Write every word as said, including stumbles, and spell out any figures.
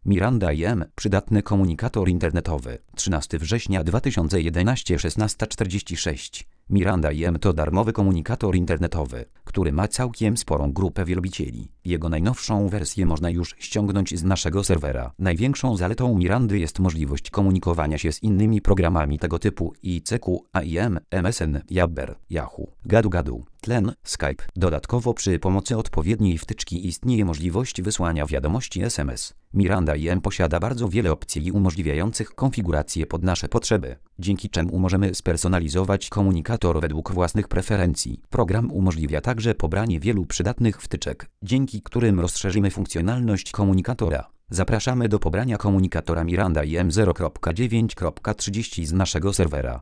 Miranda I M. Przydatny komunikator internetowy. trzynastego września dwa tysiące jedenastego, szesnasta czterdzieści sześć. Miranda I M to darmowy komunikator internetowy, który ma całkiem sporą grupę wielbicieli. Jego najnowszą wersję można już ściągnąć z naszego serwera. Największą zaletą Mirandy jest możliwość komunikowania się z innymi programami tego typu I C Q, A I M, M S N, Jabber, Yahoo, Gadu Gadu, Tlen, Skype. Dodatkowo przy pomocy odpowiedniej wtyczki istnieje możliwość wysłania wiadomości S M S. Miranda I M posiada bardzo wiele opcji umożliwiających konfigurację pod nasze potrzeby, dzięki czemu możemy spersonalizować komunikator według własnych preferencji. Program umożliwia także pobranie wielu przydatnych wtyczek, dzięki którym rozszerzymy funkcjonalność komunikatora. Zapraszamy do pobrania komunikatora Miranda I M zero kropka dziewięć kropka trzydzieści z naszego serwera.